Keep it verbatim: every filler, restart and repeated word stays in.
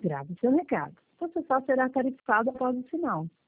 Grave seu recado. Você só será tarifado após o sinal.